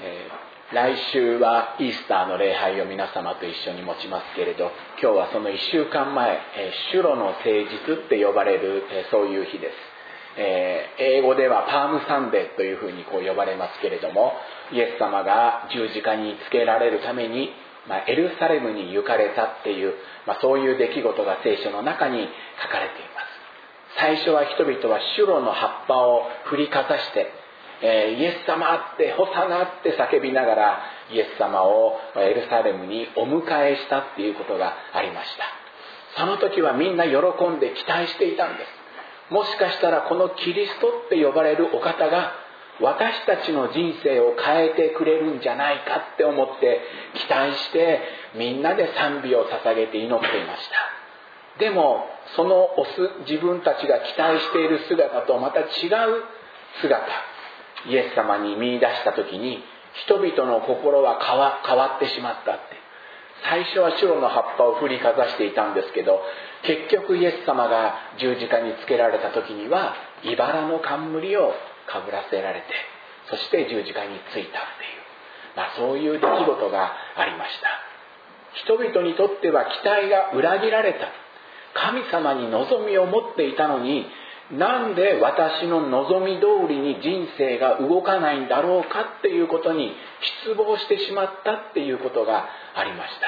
来週はイースターの礼拝を皆様と一緒に持ちますけれど、今日はその1週間前、主路の誠実って呼ばれるそういう日です。英語ではパームサンデーというふうにこう呼ばれますけれども、イエス様が十字架につけられるために、エルサレムに行かれたっていう、そういう出来事が聖書の中に書かれています。最初は人々は主路の葉っぱを振りかざして、イエス様ってホサナって叫びながらイエス様をエルサレムにお迎えしたっていうことがありました。その時はみんな喜んで期待していたんです。もしかしたらこのキリストって呼ばれるお方が私たちの人生を変えてくれるんじゃないかって思って期待してみんなで賛美を捧げて祈っていました。でもその自分たちが期待している姿とまた違う姿、イエス様に見出した時に人々の心は変わってしまったって。最初は主路の葉っぱを振りかざしていたんですけど、結局イエス様が十字架につけられた時には茨の冠をかぶらせられて、そして十字架についたっていう、そういう出来事がありました。人々にとっては期待が裏切られた。神様に望みを持っていたのに、なんで私の望み通りに人生が動かないんだろうかっていうことに失望してしまったっていうことがありました。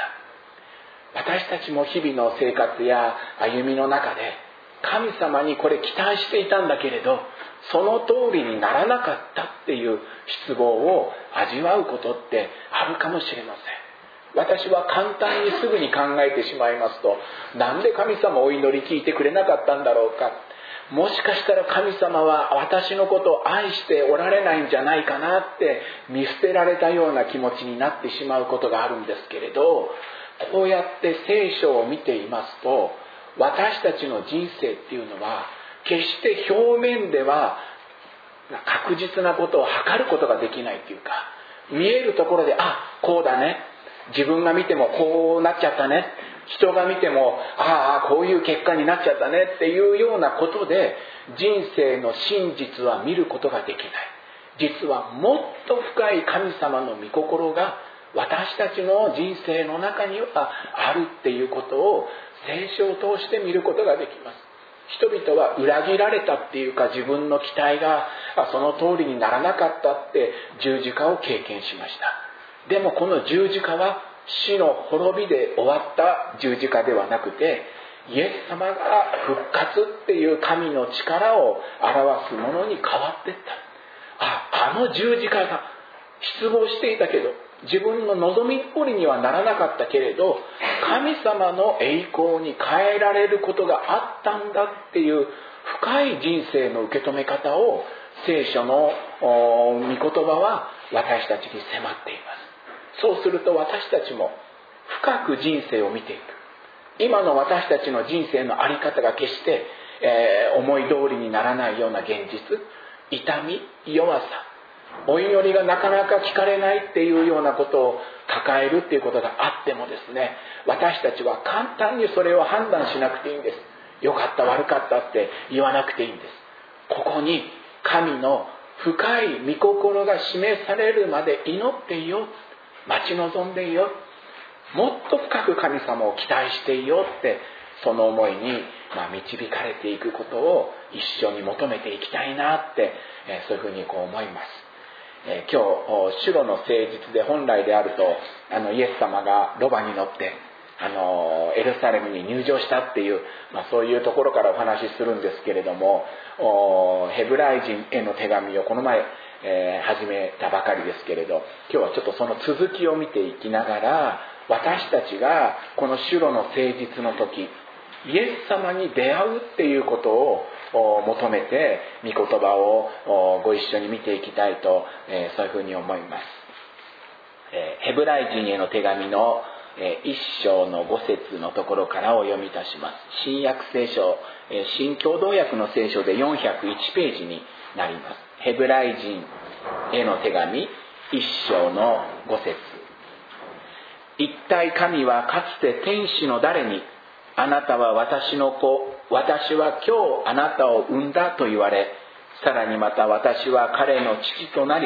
私たちも日々の生活や歩みの中で神様にこれ期待していたんだけれど、その通りにならなかったっていう失望を味わうことってあるかもしれません。私は簡単にすぐに考えてしまいますと、なんで神様お祈り聞いてくれなかったんだろうか、もしかしたら神様は私のことを愛しておられないんじゃないかなって見捨てられたような気持ちになってしまうことがあるんですけれど、こうやって聖書を見ていますと、私たちの人生っていうのは決して表面では確実なことを測ることができないっていうか、見えるところでこうだね、自分が見てもこうなっちゃったね、人が見てもこういう結果になっちゃったねっていうようなことで人生の真実は見ることができない。実はもっと深い神様の御心が私たちの人生の中にはあるっていうことを聖書を通して見ることができます。人々は裏切られたっていうか、自分の期待がその通りにならなかったって十字架を経験しました。でもこの十字架は死の滅びで終わった十字架ではなくて、イエス様が復活っていう神の力を表すものに変わっていった。あの十字架が失望していたけど、自分の望み通りにはならなかったけれど、神様の栄光に変えられることがあったんだっていう深い人生の受け止め方を聖書の御言葉は私たちに迫っています。そうすると私たちも深く人生を見ていく。今の私たちの人生の在り方が決して、思い通りにならないような現実、痛み、弱さ、お祈りがなかなか聞かれないっていうようなことを抱えるっていうことがあってもですね、私たちは簡単にそれを判断しなくていいんです。良かった悪かったって言わなくていいんです。ここに神の深い御心が示されるまで祈っていよう、待ち望んでいよう、もっと深く神様を期待していようって、その思いに導かれていくことを一緒に求めていきたいなって、そういうふうに思います。今日主路の誠実で本来であるとイエス様がロバに乗ってエルサレムに入場したっていう、そういうところからお話しするんですけれども、ヘブライ人への手紙をこの前、始めたばかりですけれど、今日はちょっとその続きを見ていきながら、私たちがこの主路の誠実の時、イエス様に出会うっていうことを求めて御言葉をご一緒に見ていきたいと、そういうふうに思います。ヘブライ人への手紙の1章の5節のところからお読みいたします。新約聖書、新共同訳の聖書で401ページになります。ヘブライ人への手紙1章の5節。一体神はかつて天使の誰に、あなたは私の子、私は今日あなたを産んだと言われ、さらにまた私は彼の父となり、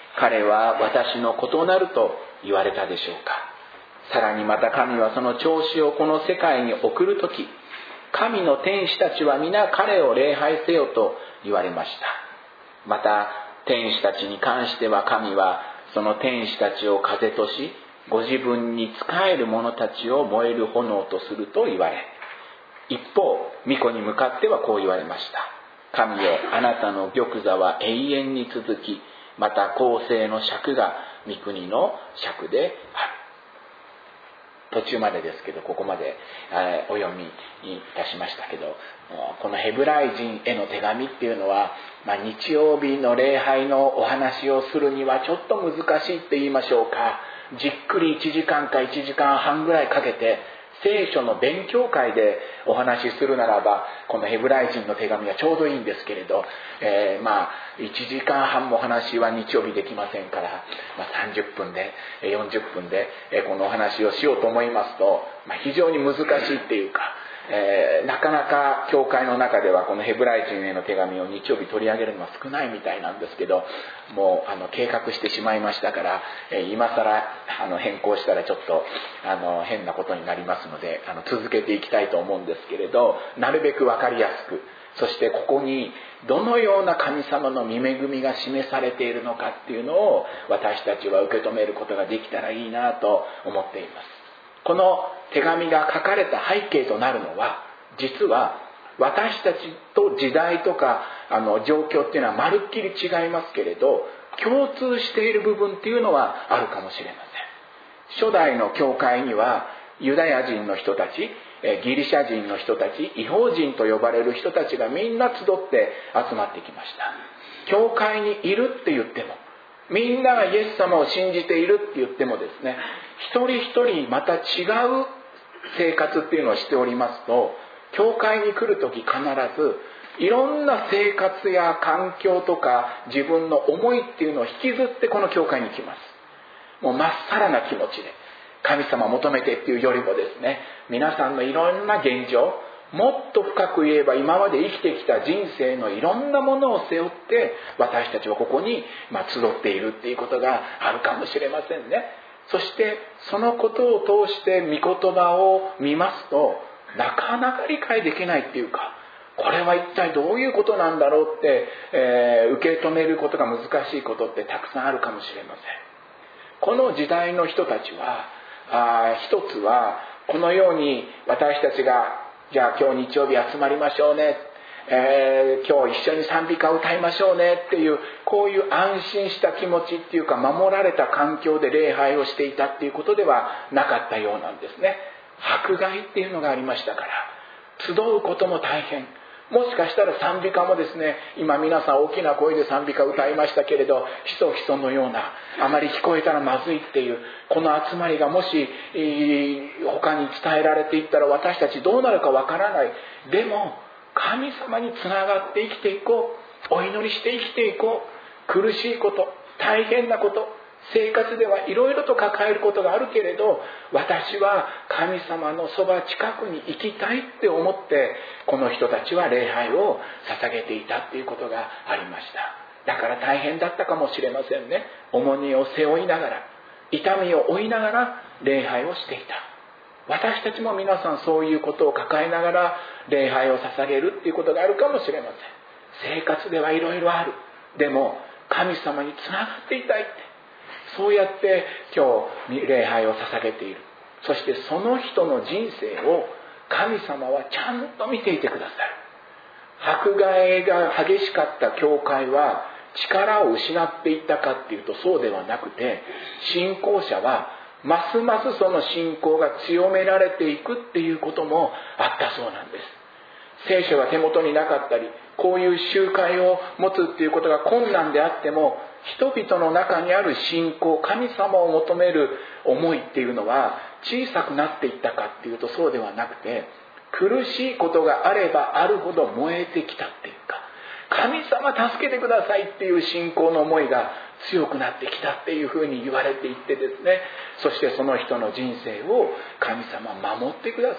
彼は私の異なると言われたでしょうか。さらにまた神はその長子をこの世界に送るとき、神の天使たちは皆彼を礼拝せよと言われました。また天使たちに関しては神はその天使たちを風とし、ご自分に仕える者たちを燃える炎とすると言われ、一方御子に向かってはこう言われました。神よ、あなたの玉座は永遠に続き、また公正の尺が御国の尺である。途中までですけど、ここまでお読みいたしましたけど、このヘブライ人への手紙っていうのは、日曜日の礼拝のお話をするにはちょっと難しいって言いましょうか。じっくり1時間か1時間半ぐらいかけて聖書の勉強会でお話しするならば、このヘブライ人の手紙はちょうどいいんですけれど、1時間半もお話は日曜日できませんから、30分で40分でこのお話をしようと思いますと、非常に難しいっていうか、なかなか教会の中ではこのヘブライ人への手紙を日曜日取り上げるのは少ないみたいなんですけど、もう計画してしまいましたから、今更変更したらちょっと変なことになりますので、続けていきたいと思うんですけれど、なるべく分かりやすく、そしてここにどのような神様の御恵みが示されているのかっていうのを私たちは受け止めることができたらいいなと思っています。この手紙が書かれた背景となるのは、実は私たちと時代とか状況っていうのはまるっきり違いますけれど、共通している部分っていうのはあるかもしれません。初代の教会にはユダヤ人の人たち、ギリシャ人の人たち、異邦人と呼ばれる人たちがみんな集って集まってきました。教会にいるって言っても、みんながイエス様を信じているって言ってもですね、一人一人また違う生活っていうのをしておりますと、教会に来るとき必ずいろんな生活や環境とか自分の思いっていうのを引きずってこの教会に来ます。もうまっさらな気持ちで神様を求めてっていうよりもですね、皆さんのいろんな現状、もっと深く言えば今まで生きてきた人生のいろんなものを背負って私たちはここに集っているっていうことがあるかもしれませんね。そしてそのことを通して御言葉を見ますと、なかなか理解できないっていうか、これは一体どういうことなんだろうって、受け止めることが難しいことってたくさんあるかもしれません。この時代の人たちは一つはこのように私たちがじゃあ今日日曜日集まりましょうね、今日一緒に賛美歌を歌いましょうねっていう、こういう安心した気持ちっていうか、守られた環境で礼拝をしていたっていうことではなかったようなんですね。迫害っていうのがありましたから、集うことも大変。もしかしたら賛美歌もですね、今皆さん大きな声で賛美歌を歌いましたけれど、ひそひそのような、あまり聞こえたらまずいっていう、この集まりがもし他に伝えられていったら私たちどうなるかわからない。でも神様につながって生きていこう、お祈りして生きていこう。苦しいこと、大変なこと、生活ではいろいろと抱えることがあるけれど、私は神様のそば近くに行きたいって思ってこの人たちは礼拝を捧げていたっていうことがありました。だから大変だったかもしれませんね。重荷を背負いながら、痛みを負いながら礼拝をしていた。私たちも皆さんそういうことを抱えながら礼拝を捧げるっていうことがあるかもしれません。生活ではいろいろある。でも神様につながっていたいって、そうやって今日礼拝を捧げている。そしてその人の人生を神様はちゃんと見ていてくださる。迫害が激しかった教会は力を失っていったかっていうとそうではなくて、信仰者はますますその信仰が強められていくっていうこともあったそうなんです。聖書が手元になかったり、こういう集会を持つっていうことが困難であっても、人々の中にある信仰、神様を求める思いっていうのは小さくなっていったかっていうとそうではなくて、苦しいことがあればあるほど燃えてきたっていうか、神様助けてくださいっていう信仰の思いが強くなってきたっていうふうに言われていってですね、そしてその人の人生を神様守ってくださった。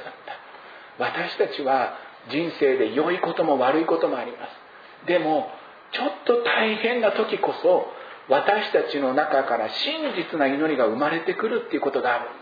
私たちは人生で良いことも悪いこともあります。でもちょっと大変な時こそ私たちの中から真実な祈りが生まれてくるっていうことがあるんです。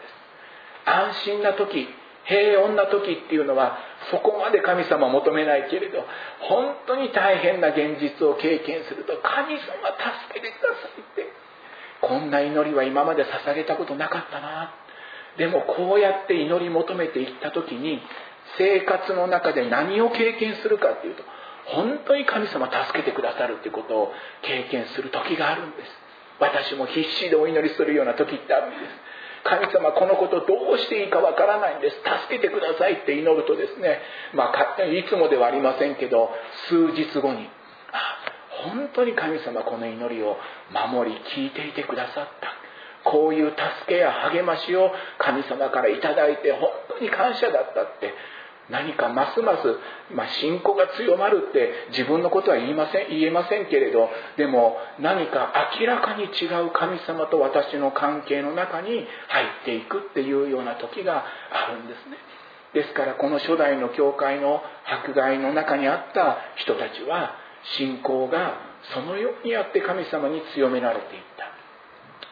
安心な時、平穏な時っていうのはそこまで神様を求めないけれど、本当に大変な現実を経験すると、神様助けてくださいって、こんな祈りは今まで捧げたことなかったな。でもこうやって祈り求めていった時に、生活の中で何を経験するかっていうと、本当に神様助けてくださるっていうことを経験する時があるんです。私も必死でお祈りするような時ってあるんです。神様、このことどうしていいかわからないんです、助けてくださいって祈るとですね、いつもではありませんけど、数日後に本当に神様この祈りを守り聞いていてくださった、こういう助けや励ましを神様からいただいて本当に感謝だったって、何かますます、信仰が強まるって自分のことは言えませんけれど、でも何か明らかに違う神様と私の関係の中に入っていくっていうような時があるんですね。ですからこの初代の教会の迫害の中にあった人たちは、信仰がそのようにやって神様に強められていった。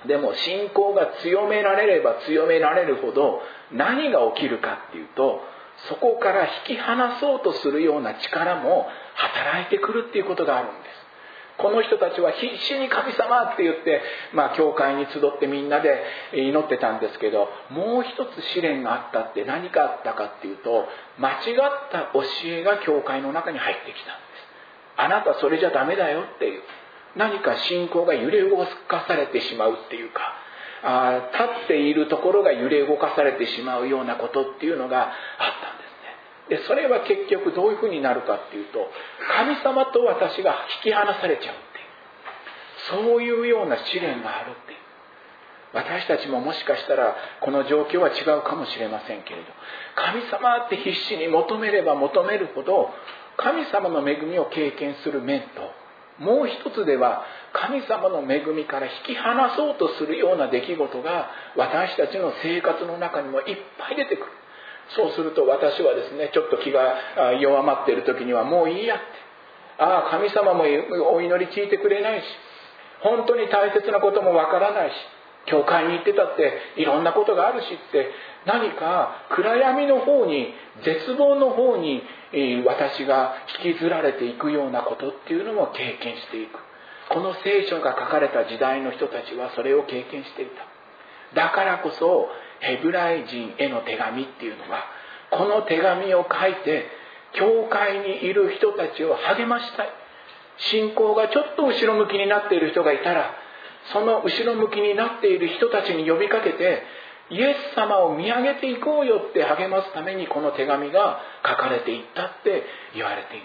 でも信仰が強められれば強められるほど何が起きるかっていうと、そこから引き離そうとするような力も働いてくるっていうことがあるんです。この人たちは必死に神様って言って、教会に集ってみんなで祈ってたんですけど、もう一つ試練があったって何かあったかっていうと、間違った教えが教会の中に入ってきたんです。あなたそれじゃダメだよっていう、何か信仰が揺れ動かされてしまうっていうか、立っているところが揺れ動かされてしまうようなことっていうのがあったんですね。でそれは結局どういうふうになるかっていうと、神様と私が引き離されちゃうっていう、そういうような試練があるっていう。私たちももしかしたらこの状況は違うかもしれませんけれど、神様って必死に求めれば求めるほど神様の恵みを経験する面と、もう一つでは神様の恵みから引き離そうとするような出来事が私たちの生活の中にもいっぱい出てくる。そうすると私はですね、ちょっと気が弱まっている時にはもういいやって、神様もお祈り聞いてくれないし、本当に大切なこともわからないし、教会に行ってたっていろんなことがあるしって、何か暗闇の方に、絶望の方に私が引きずられていくようなことっていうのも経験していく。この聖書が書かれた時代の人たちはそれを経験していた。だからこそヘブライ人への手紙っていうのは、この手紙を書いて教会にいる人たちを励ましたい。信仰がちょっと後ろ向きになっている人がいたら、その後ろ向きになっている人たちに呼びかけて、イエス様を見上げていこうよって励ますためにこの手紙が書かれていったって言われています。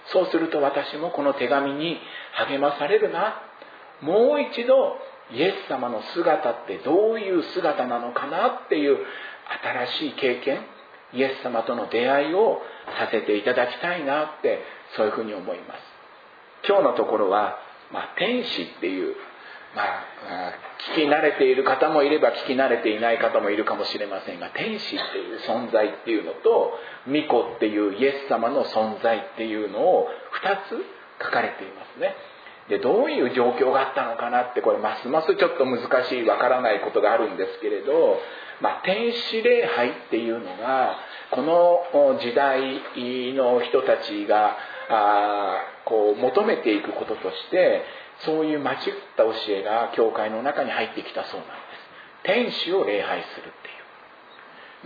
そうすると私もこの手紙に励まされるな。もう一度イエス様の姿ってどういう姿なのかなっていう新しい経験、イエス様との出会いをさせていただきたいなって、そういうふうに思います。今日のところは、天使っていう、聞き慣れている方もいれば聞き慣れていない方もいるかもしれませんが、天使っていう存在っていうのと御子っていうイエス様の存在っていうのを2つ書かれていますね。でどういう状況があったのかなって、これますますちょっと難しい、わからないことがあるんですけれど、天使礼拝っていうのがこの時代の人たちが求めていくこととして、そういう間違った教えが教会の中に入ってきたそうなんです。天使を礼拝するっていう。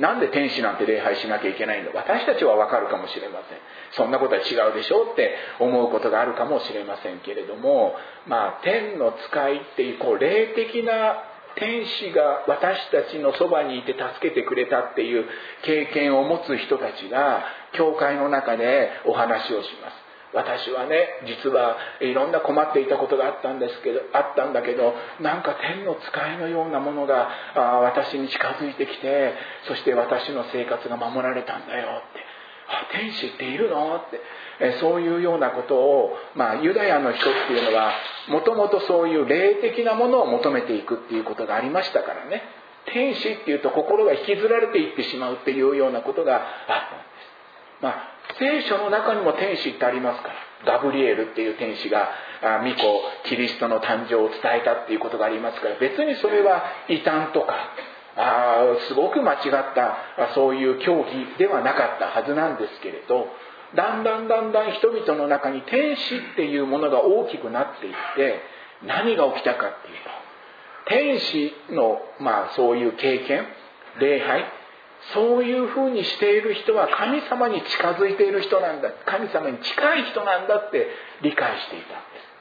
なんで天使なんて礼拝しなきゃいけないの？私たちはわかるかもしれません。そんなことは違うでしょって思うことがあるかもしれませんけれども、天の使いっていう霊的な天使が私たちのそばにいて助けてくれたっていう経験を持つ人たちが教会の中でお話をします。私はね、実はいろんな困っていたことがあったんだけど、なんか天の使いのようなものが私に近づいてきて、そして私の生活が守られたんだよって。天使っているのって、そういうようなことを、ユダヤの人っていうのはもともとそういう霊的なものを求めていくっていうことがありましたからね。天使っていうと心が引きずられていってしまうっていうようなことがあったんです。聖書の中にも天使ってありますから、 ガブリエルっていう天使が御子キリストの誕生を伝えたっていうことがありますから、別にそれは異端とかすごく間違ったそういう教義ではなかったはずなんですけれど、だんだん人々の中に天使っていうものが大きくなっていって、何が起きたかっていうと、天使のそういう経験、礼拝、そういうふうにしている人は神様に近づいている人なんだ、神様に近い人なんだって理解していたんです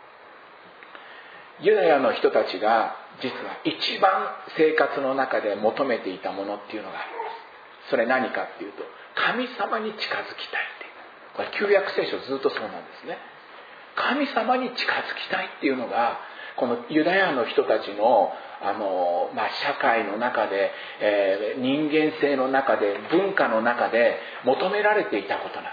。ユダヤの人たちが実は一番生活の中で求めていたものっていうのがあります。それ何かっていうと、神様に近づきたいっていう。これ旧約聖書ずっとそうなんですね。神様に近づきたいっていうのが、このユダヤの人たちの社会の中で、人間性の中で、文化の中で求められていたことなんです。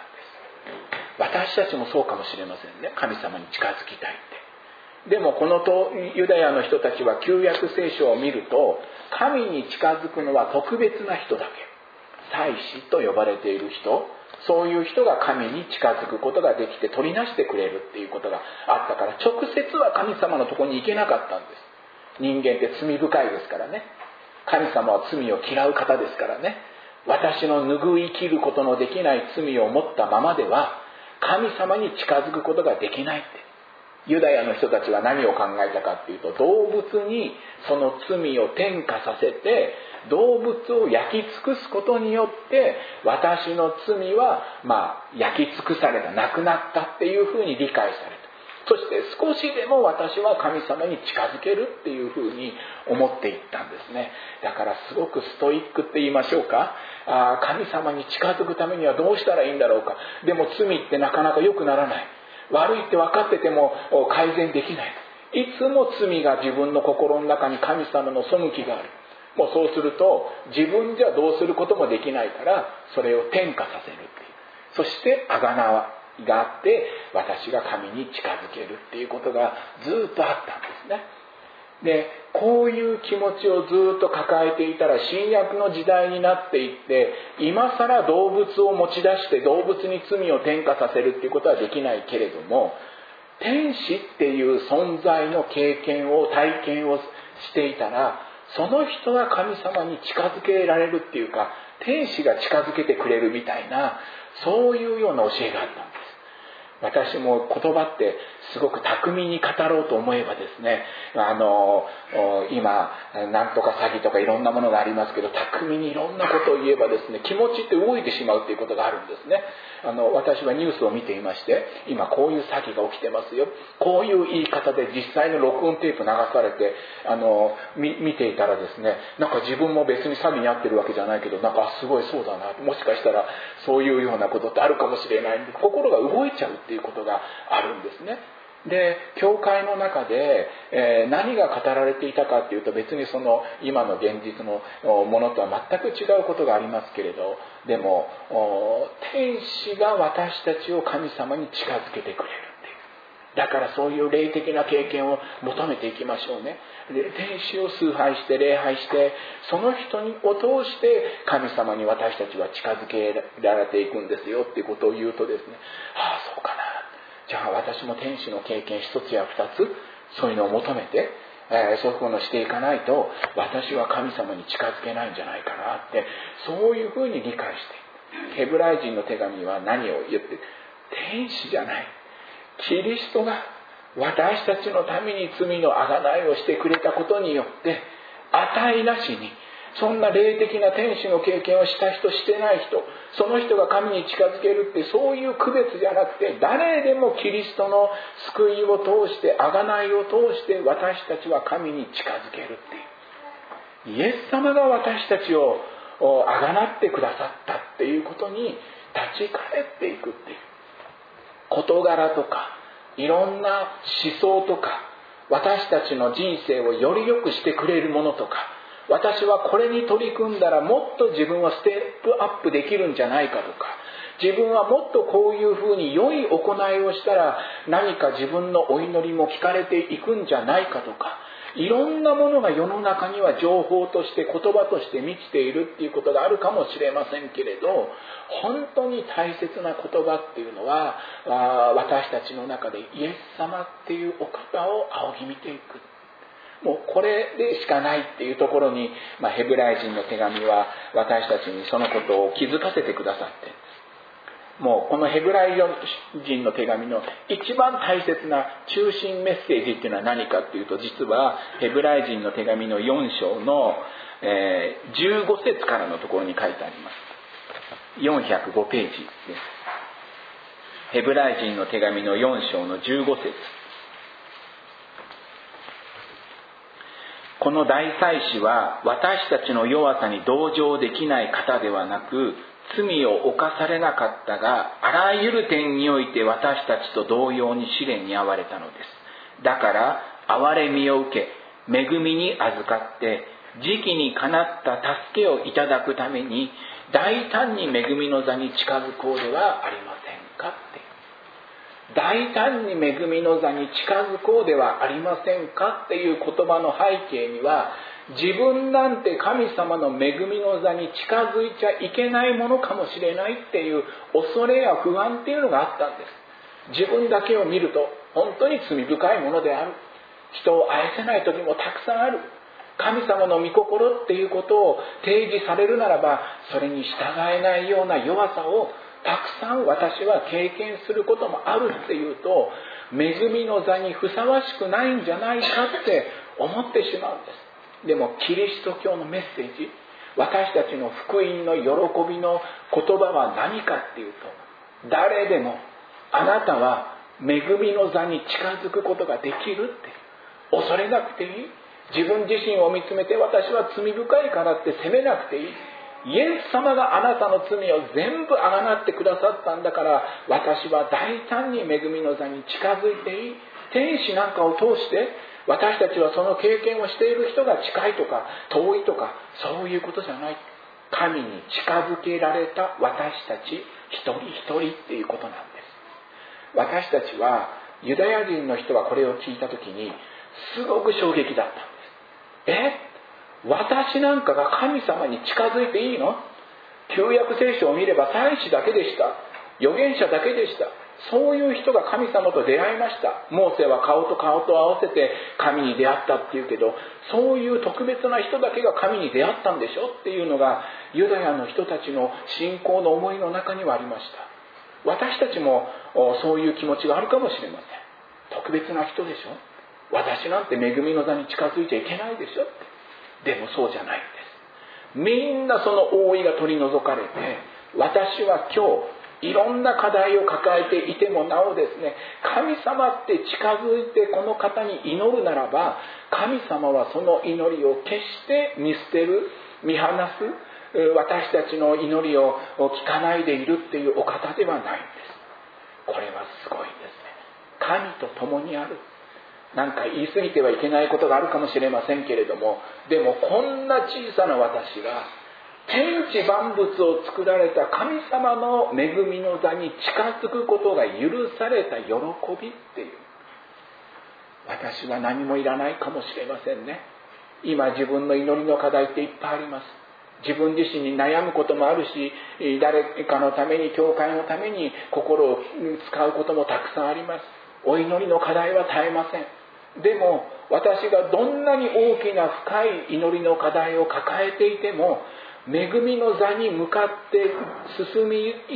私たちもそうかもしれませんね。神様に近づきたいって。でもこのユダヤの人たちは旧約聖書を見ると、神に近づくのは特別な人だけ、祭司と呼ばれている人、そういう人が神に近づくことができて取りなしてくれるっていうことがあったから、直接は神様のところに行けなかったんです。人間って罪深いですからね。神様は罪を嫌う方ですからね。私の拭い切ることのできない罪を持ったままでは神様に近づくことができないって。ユダヤの人たちは何を考えたかっていうと、動物にその罪を転嫁させて、動物を焼き尽くすことによって私の罪は焼き尽くされた、なくなったっていうふうに理解された。そして少しでも私は神様に近づけるっていうふうに思っていったんですね。だからすごくストイックって言いましょうか、神様に近づくためにはどうしたらいいんだろうか。でも罪ってなかなか良くならない、悪いって分かってても改善できない。いつも罪が自分の心の中に神様の背きがある。もうそうすると自分じゃどうすることもできないから、それを転嫁させるっていう。そして贖いがあって私が神に近づけるっていうことがずっとあったんですね。でこういう気持ちをずっと抱えていたら、新約の時代になっていって、今更動物を持ち出して動物に罪を転嫁させるっていうことはできないけれども、天使っていう存在の経験を体験をしていたら、その人が神様に近づけられるっていうか、天使が近づけてくれるみたいな、そういうような教えがあったんです。私も言葉ってすごく巧みに語ろうと思えばですね、今なんとか詐欺とかいろんなものがありますけど、巧みにいろんなことを言えばですね、気持ちって動いてしまうということがあるんですね。私はニュースを見ていまして、今こういう詐欺が起きてますよ、こういう言い方で実際の録音テープ流されて見ていたらですね、なんか自分も別に詐欺に遭ってるわけじゃないけど、なんかすごいそうだな、もしかしたらそういうようなことってあるかもしれないんで、心が動いちゃうっていうことがあるんですね。で教会の中で、何が語られていたかっていうと、別にその今の現実のものとは全く違うことがありますけれど、でも天使が私たちを神様に近づけてくれるっていう。だからそういう霊的な経験を求めていきましょうね。で天使を崇拝して礼拝して、その人を通して神様に私たちは近づけられていくんですよっていうことを言うとですね、そうかな、じゃあ私も天使の経験一つや二つ、そういうのを求めて、そういうものをしていかないと私は神様に近づけないんじゃないかなって、そういうふうに理解して、ヘブライ人の手紙は何を言って、天使じゃない、キリストが私たちのために罪の贖いをしてくれたことによって、値なしにそんな霊的な天使の経験をした人してない人、その人が神に近づけるって、そういう区別じゃなくて、誰でもキリストの救いを通して、贖いを通して私たちは神に近づけるっていう、イエス様が私たちを贖ってくださったっていうことに立ち返っていくっていう、事柄とかいろんな思想とか、私たちの人生をより良くしてくれるものとか、私はこれに取り組んだらもっと自分はステップアップできるんじゃないかとか、自分はもっとこういうふうに良い行いをしたら何か自分のお祈りも聞かれていくんじゃないかとか、 いろんなものが世の中には情報として言葉として満ちているっていうことがあるかもしれませんけれど、本当に大切な言葉っていうのは私たちの中でイエス様っていうお方を仰ぎ見ていく、もうこれでしかないっていうところに、ヘブライ人の手紙は私たちにそのことを気づかせてくださっているんです。もうこのヘブライ人の手紙の一番大切な中心メッセージっていうのは何かっていうと、実はヘブライ人の手紙の4章の15節からのところに書いてあります。405ページです。ヘブライ人の手紙の4章の15節。この大祭司は私たちの弱さに同情できない方ではなく、罪を犯されなかったが、あらゆる点において私たちと同様に試練に遭われたのです。だから憐れみを受け、恵みに預かって時期にかなった助けをいただくために、大胆に恵みの座に近づこうではありませんかって。大胆に恵みの座に近づこうではありませんかっていう言葉の背景には、自分なんて神様の恵みの座に近づいちゃいけないものかもしれないっていう恐れや不安っていうのがあったんです。自分だけを見ると本当に罪深いものである。人を愛せない時もたくさんある。神様の御心っていうことを提示されるならば、それに従えないような弱さをたくさん私は経験することもあるっていうと、恵みの座にふさわしくないんじゃないかって思ってしまうんです。でもキリスト教のメッセージ、私たちの福音の喜びの言葉は何かっていうと、誰でもあなたは恵みの座に近づくことができるって、恐れなくていい。自分自身を見つめて、私は罪深いからって責めなくていい。イエス様があなたの罪を全部あがなってくださったんだから、私は大胆に恵みの座に近づいていい。天使なんかを通して私たちはその経験をしている人が近いとか遠いとか、そういうことじゃない。神に近づけられた私たち一人一人っていうことなんです。私たちはユダヤ人の人はこれを聞いたときにすごく衝撃だったんです。私なんかが神様に近づいていいの？旧約聖書を見れば祭司だけでした。預言者だけでした。そういう人が神様と出会いました。モーセは顔と顔と合わせて神に出会ったっていうけど、そういう特別な人だけが神に出会ったんでしょっていうのがユダヤの人たちの信仰の思いの中にはありました。私たちもそういう気持ちがあるかもしれません。特別な人でしょ、私なんて恵みの座に近づいちゃいけないでしょって。でもそうじゃないんです。みんなその覆いが取り除かれて、私は今日いろんな課題を抱えていてもなおですね、神様って近づいてこの方に祈るならば、神様はその祈りを決して見捨てる、見放す、私たちの祈りを聞かないでいるっていうお方ではないんです。これはすごいですね。神と共にある。なんか言い過ぎてはいけないことがあるかもしれませんけれども、でもこんな小さな私が天地万物を作られた神様の恵みの座に近づくことが許された喜びっていう、私は何もいらないかもしれませんね。今自分の祈りの課題っていっぱいあります。自分自身に悩むこともあるし、誰かのために、教会のために心を使うこともたくさんあります。お祈りの課題は絶えません。でも私がどんなに大きな深い祈りの課題を抱えていても、恵みの座に向かって進み入って、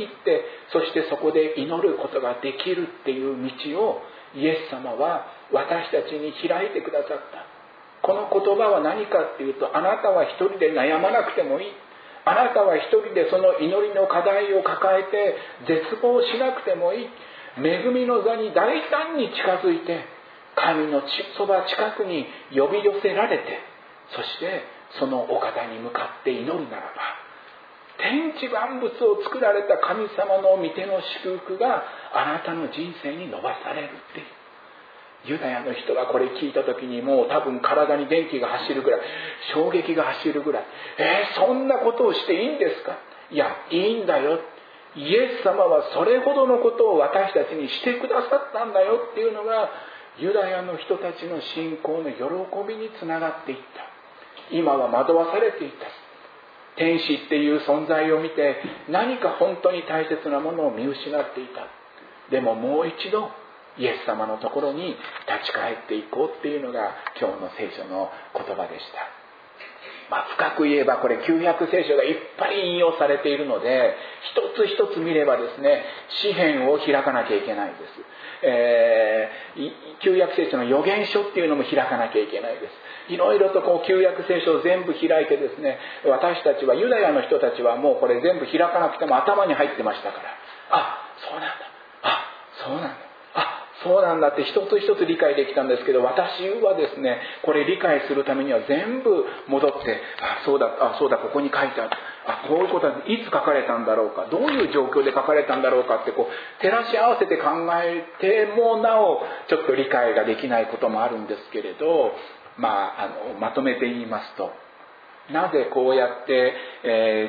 そしてそこで祈ることができるっていう道をイエス様は私たちに開いてくださった。この言葉は何かっていうと、あなたは一人で悩まなくてもいい。あなたは一人でその祈りの課題を抱えて絶望しなくてもいい。恵みの座に大胆に近づいて、神のそば近くに呼び寄せられて、そしてそのお方に向かって祈るならば、天地万物を作られた神様の御手の祝福があなたの人生に伸ばされるっていう。ユダヤの人がこれ聞いた時にもう多分体に電気が走るぐらい、衝撃が走るぐらい、そんなことをしていいんですか？いや、いいんだよ。イエス様はそれほどのことを私たちにしてくださったんだよっていうのがユダヤの人たちの信仰の喜びにつながっていった。今は惑わされていた。天使っていう存在を見て何か本当に大切なものを見失っていた。でももう一度イエス様のところに立ち返っていこうっていうのが今日の聖書の言葉でした。深く言えばこれ旧約聖書がいっぱい引用されているので、一つ一つ見ればですね、詩篇を開かなきゃいけないです。旧約聖書の預言書っていうのも開かなきゃいけないです。いろいろと旧約聖書を全部開いてですね、私たちはユダヤの人たちはもうこれ全部開かなくても頭に入ってましたから、そうなんだ、そうなんだ、そうなんだって一つ一つ理解できたんですけど、私はですね、これ理解するためには全部戻って、そうだ、ここに書いてある。こういうことはいつ書かれたんだろうか、どういう状況で書かれたんだろうかって照らし合わせて考えてもなおちょっと理解ができないこともあるんですけれど、まとめて言いますと、なぜこうやって、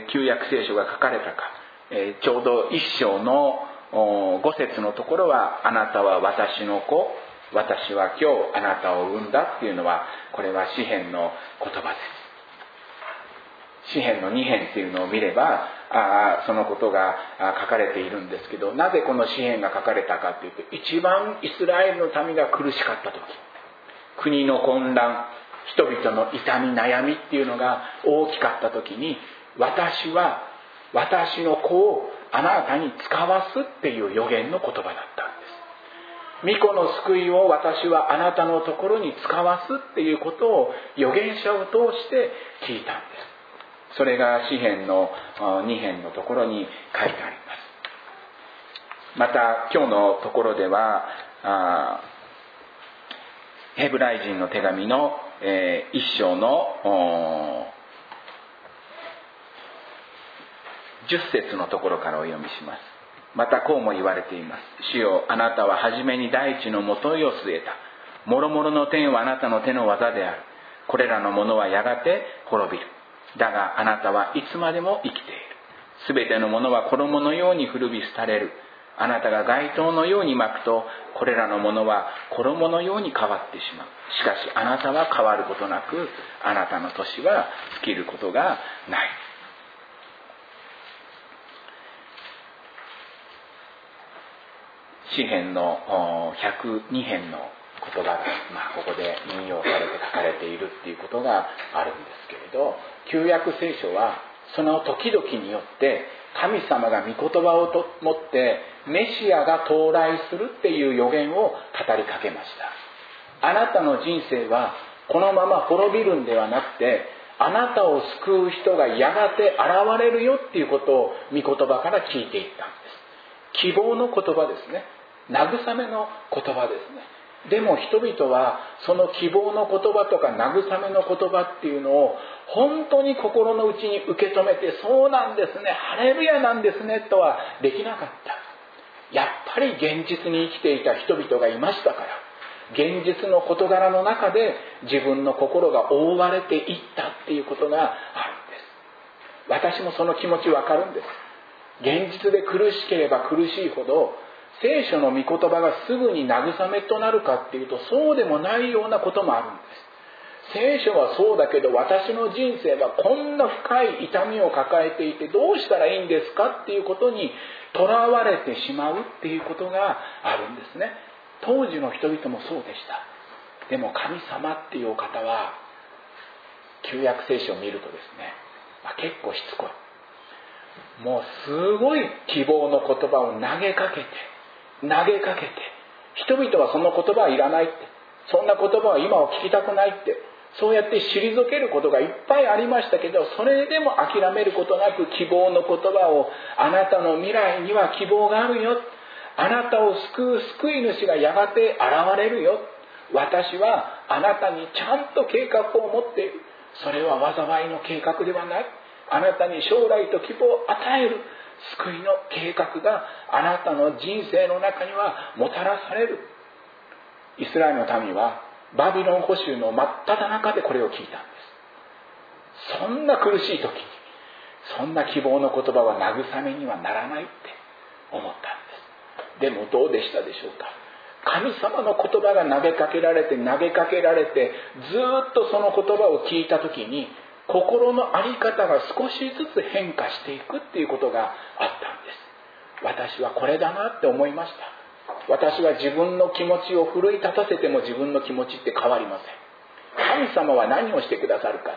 旧約聖書が書かれたか、ちょうど一章の5節のところは、あなたは私の子、私は今日あなたを産んだっていうのは、これは詩篇の言葉です。詩篇の2編っていうのを見ればそのことが書かれているんですけど、なぜこの詩篇が書かれたかというと、一番イスラエルの民が苦しかった時、国の混乱、人々の痛み悩みっていうのが大きかった時に、私は私の子をあなたに使わすっていう預言の言葉だったんです。御子の救いを私はあなたのところに使わすっていうことを預言者を通して聞いたんです。それが詩篇の2編のところに書いてあります。また今日のところではヘブライ人の手紙の1章の10節のところからお読みします。またこうも言われています。主よ、あなたは初めに大地のもといを据えた。もろもろの天はあなたの手の技である。これらのものはやがて滅びる。だがあなたはいつまでも生きている。すべてのものは衣のように古び廃れる。あなたが街灯のように巻くと、これらのものは衣のように変わってしまう。しかしあなたは変わることなく、あなたの年は尽きることがない。詩編の102編の言葉が、ここで引用されて書かれているっていうことがあるんですけれど、旧約聖書はその時々によって神様が御言葉を持ってメシアが到来するっていう予言を語りかけました。あなたの人生はこのまま滅びるんではなくて、あなたを救う人がやがて現れるよっていうことを御言葉から聞いていったんです。希望の言葉ですね。慰めの言葉ですね。でも人々はその希望の言葉とか慰めの言葉っていうのを本当に心の内に受け止めて、そうなんですね、ハレルヤなんですねとはできなかった。やっぱり現実に生きていた人々がいましたから、現実の事柄の中で自分の心が覆われていったっていうことがあるんです。私もその気持ちわかるんです。現実で苦しければ苦しいほど聖書の御言葉がすぐに慰めとなるかっていうと、そうでもないようなこともあるんです。聖書はそうだけど、私の人生はこんな深い痛みを抱えていてどうしたらいいんですかっていうことにとらわれてしまうっていうことがあるんですね。当時の人々もそうでした。でも神様っていうお方は、旧約聖書を見るとですね、結構しつこい。もうすごい希望の言葉を投げかけて人々はその言葉はいらないって、そんな言葉は今は聞きたくないって、そうやって退けることがいっぱいありましたけど、それでも諦めることなく希望の言葉を、あなたの未来には希望があるよ、あなたを救う救い主がやがて現れるよ、私はあなたにちゃんと計画を持っている、それは災いの計画ではない、あなたに将来と希望を与える救いの計画があなたの人生の中にはもたらされる。イスラエルの民はバビロン捕囚の真っ只中でこれを聞いたんです。そんな苦しい時にそんな希望の言葉は慰めにはならないって思ったんです。でもどうでしたでしょうか。 神様の言葉が投げかけられてずっとその言葉を聞いた時に、心の在り方が少しずつ変化していくっていうことがあったんです。私はこれだなって思いました。私は自分の気持ちを奮い立たせても自分の気持ちって変わりません。神様は何をしてくださるかって、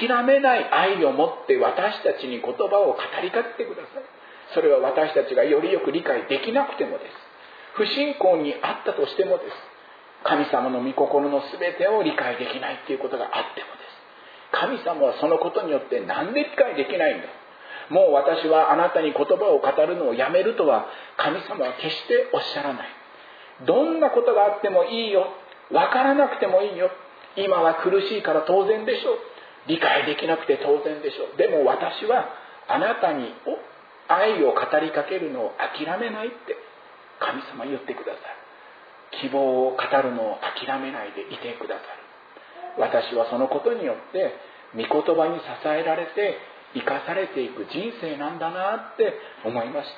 諦めない愛を持って私たちに言葉を語りかけてください。それは私たちがよりよく理解できなくてもです。不信仰にあったとしてもです。神様の御心の全てを理解できないということがあってもです。神様はそのことによってなんで理解できないんだ、もう私はあなたに言葉を語るのをやめるとは神様は決しておっしゃらない。どんなことがあってもいいよ、わからなくてもいいよ、今は苦しいから当然でしょう、理解できなくて当然でしょう、でも私はあなたに愛を語りかけるのを諦めないって神様言ってくださる。希望を語るのを諦めないでいてくださる。私はそのことによって御言葉に支えられて生かされていく人生なんだなって思いました。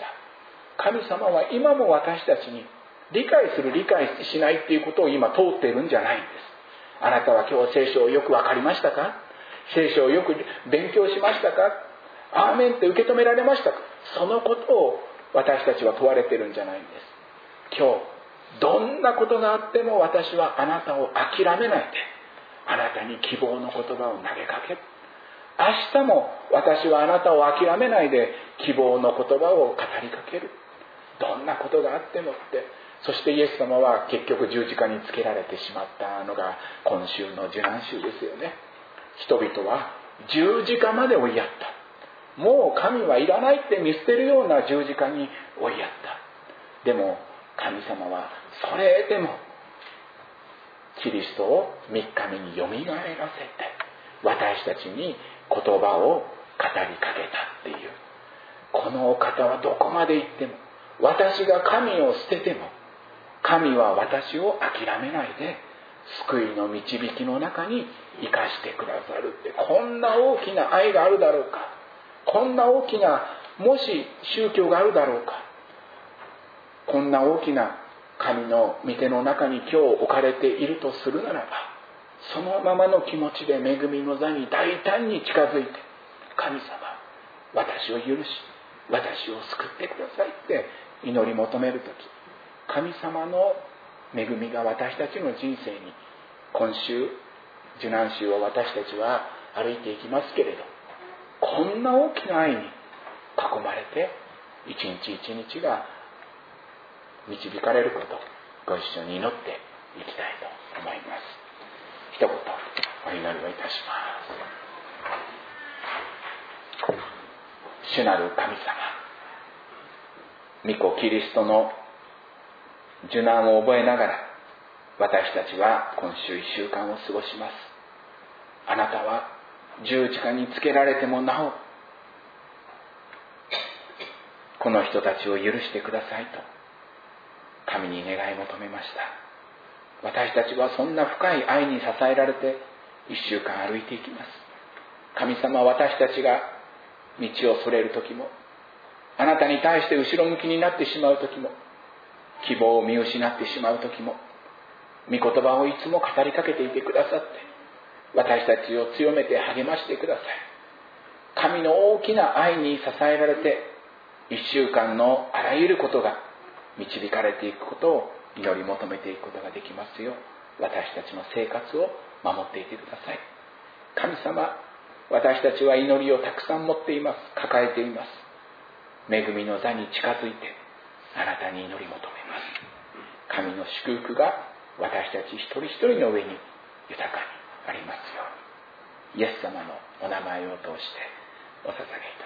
神様は今も私たちに理解する理解しないっていうことを今通っているんじゃないんです。あなたは今日聖書をよく分かりましたか？聖書をよく勉強しましたか？アーメンって受け止められましたか？そのことを私たちは問われているんじゃないんです。今日どんなことがあっても私はあなたを諦めないで、あなたに希望の言葉を投げかける。明日も私はあなたを諦めないで希望の言葉を語りかける。どんなことがあってもって。そしてイエス様は結局十字架につけられてしまったのが今週の受難週ですよね。人々は十字架まで追いやった。もう神はいらないって見捨てるような十字架に追いやった。でも神様はそれでもキリストを3日目によみがえらせて私たちに言葉を語りかけたっていう、このお方はどこまで行っても、私が神を捨てても神は私を諦めないで救いの導きの中に生かしてくださるって、こんな大きな愛があるだろうか、こんな大きなもし宗教があるだろうか、こんな大きな神の御手の中に今日置かれているとするならば、そのままの気持ちで恵みの座に大胆に近づいて、神様私を許し私を救ってくださいって祈り求めるとき、神様の恵みが私たちの人生に、今週受難週を私たちは歩いていきますけれど、こんな大きな愛に囲まれて一日一日が導かれることをご一緒に祈っていきたいと思います。一言お祈りをいたします。主なる神様、御子キリストの受難を覚えながら私たちは今週1週間を過ごします。あなたは十字架につけられてもなおこの人たちを許してくださいと神に願い求めました。私たちはそんな深い愛に支えられて1週間歩いていきます。神様、私たちが道をそれる時も、あなたに対して後ろ向きになってしまう時も、希望を見失ってしまう時も、御言葉をいつも語りかけていてくださって、私たちを強めて励ましてください。神の大きな愛に支えられて1週間のあらゆることが導かれていくことを祈り求めていくことができますよう、私たちの生活を守っていてください。神様、私たちは祈りをたくさん持っています。抱えています。恵みの座に近づいてあなたに祈り求めます。神の祝福が私たち一人一人の上に豊かにありますように、イエス様のお名前を通してお捧げいたします。